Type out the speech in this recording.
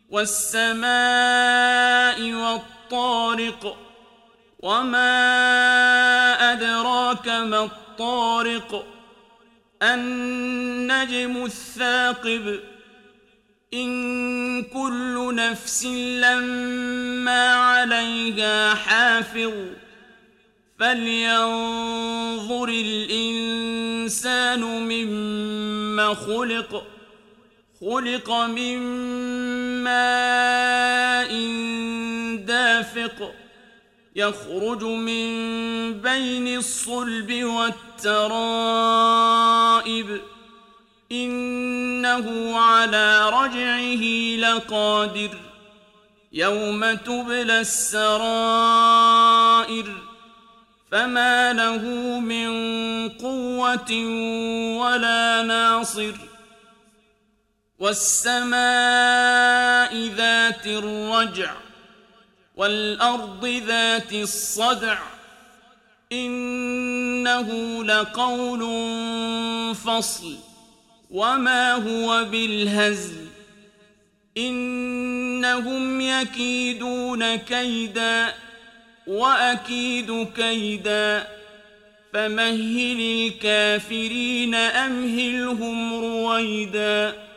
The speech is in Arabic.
والسماء والطارق وما أدراك ما الطارق النجم الثاقب إن كل نفس لما عليها حافظ فلينظر الإنسان مما خلق خلق من ماء دافق يخرج من بين الصلب والترائب إنه على رجعه لقادر يوم تبلى السرائر فما له من قوة ولا ناصر والسماء ذات الرجع والأرض ذات الصدع إنه لقول فصل وما هو بالهزل إنهم يكيدون كيدا وأكيد كيدا فمهل الكافرين أمهلهم رويدا